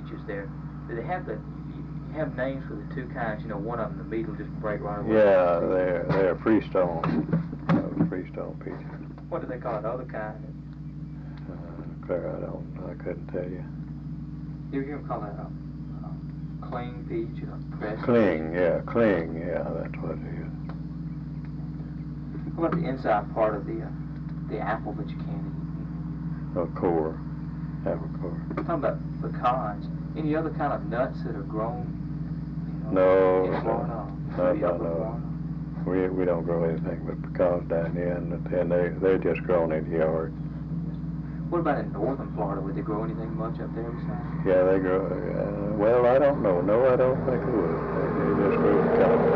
peaches there. Do they have you have names for the two kinds? You know, one of them, the meat will just break right away. Yeah, they're freestone. Freestone peaches. What do they call the other kind? Claire, I couldn't tell you. You hear them call that a cling peach or pressed? Cling, yeah, that's what it is. What about the inside part of the apple that you can't eat? A core, apple core. I'm talking about pecans. Any other kind of nuts that are grown? You know, No, in Florida? no. We don't grow anything but pecans down here, and they're just grown in the yard. What about in northern Florida? Would they grow anything much up there besides? Yeah, they grow. Well, I don't know. No, I don't think they would. They just grow pecans.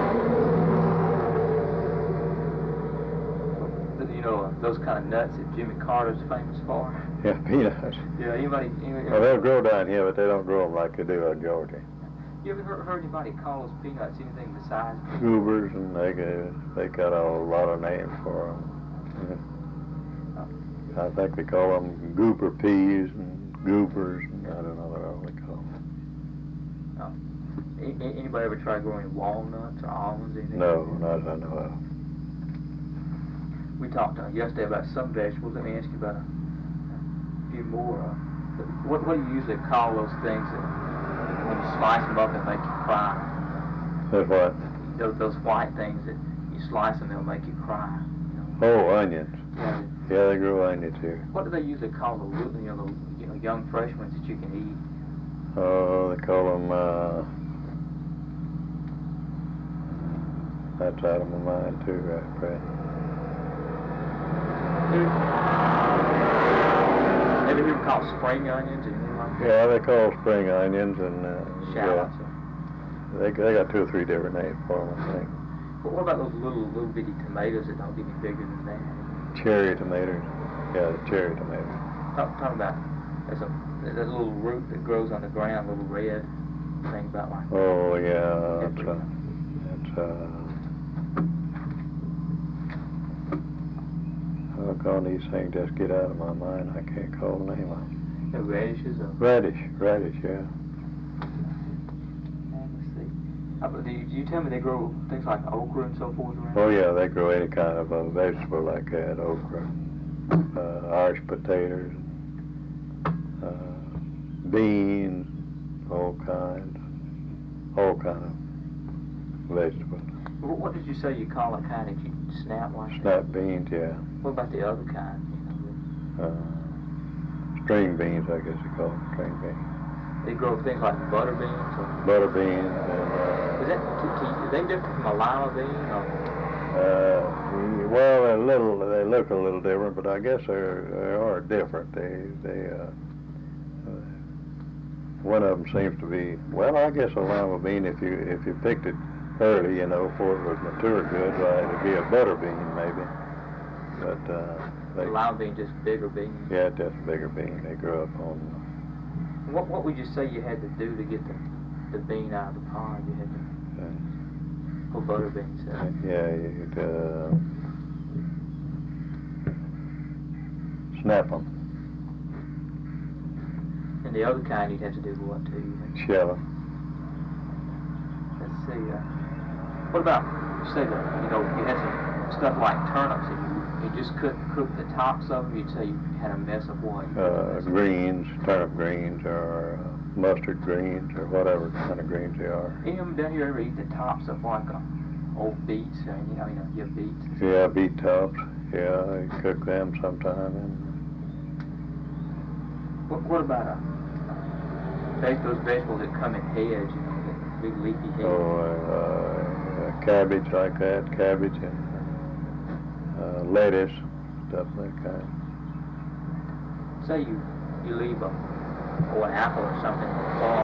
You know, those kind of nuts that Jimmy Carter's famous for? Yeah, peanuts. Yeah, anybody Well, they'll grow down here, but they don't grow them like they do in Georgia. You ever heard anybody call those peanuts anything besides? Goobers, and they got a lot of names for them. I think they call them goober peas and goobers, and I don't know what else they call them. Anybody ever try growing walnuts or almonds? Anything? No, not as I know of. We talked yesterday about some vegetables. Let me ask you about a few more. What do you usually call those things that when you slice them up and make you cry? That's what? Those white things that you slice them, they'll make you cry. You know? Oh, onions. Yeah, they grow onions here. What do they usually call the young fresh ones that you can eat? Oh, they call them. That's out of my mind too, right, Fred. Ever hear them called spring onions or anything like that? Yeah, they call spring onions, and shallots. Yeah. They got 2 or 3 different names for them, I think. But what about those little bitty tomatoes that don't get any bigger than that? Cherry tomatoes. Yeah, the cherry tomatoes. Talk about there's a little root that grows on the ground, a little red thing about like. Oh yeah, how come these things just get out of my mind? I can't call the name of them. The radishes. Radish, yeah. Do you tell me they grow things like okra and so forth around? Oh yeah, they grow any kind of a vegetable like that, okra, Irish potatoes, beans, all kinds of vegetables. What did you say you call a kind that you snap like Snap beans, yeah. What about the other kind? String beans, I guess you call them, string beans. They grow things like butter beans? Or? Butter beans. And, is they different from a lima bean? Or? Well, they look a little different, but I guess they are different. One of them seems to be, well, I guess a lima bean, if you picked it early, before it was mature good, it'd be a butter bean maybe. But the lima bean, just bigger beans? Yeah, just a bigger bean. They grow up on. What would you say you had to do to get the bean out of the pod? You had to. Or butter beans. Yeah, you'd snap them. And the other kind you'd have to do what too? Shell them. Let's see. What about, say that you had some stuff like turnips and you just couldn't cook the tops of them? You'd say you had a mess of what? Greens, turnip greens, or mustard greens, or whatever kind of greens they are. Any of them down here ever eat the tops of like old beets? You have beets. Yeah, beet tops. Yeah, you cook them sometime. And what about those vegetables that come in heads? Big leafy heads. Cabbage like that, cabbage and lettuce, stuff like that. Say you leave an apple or something fall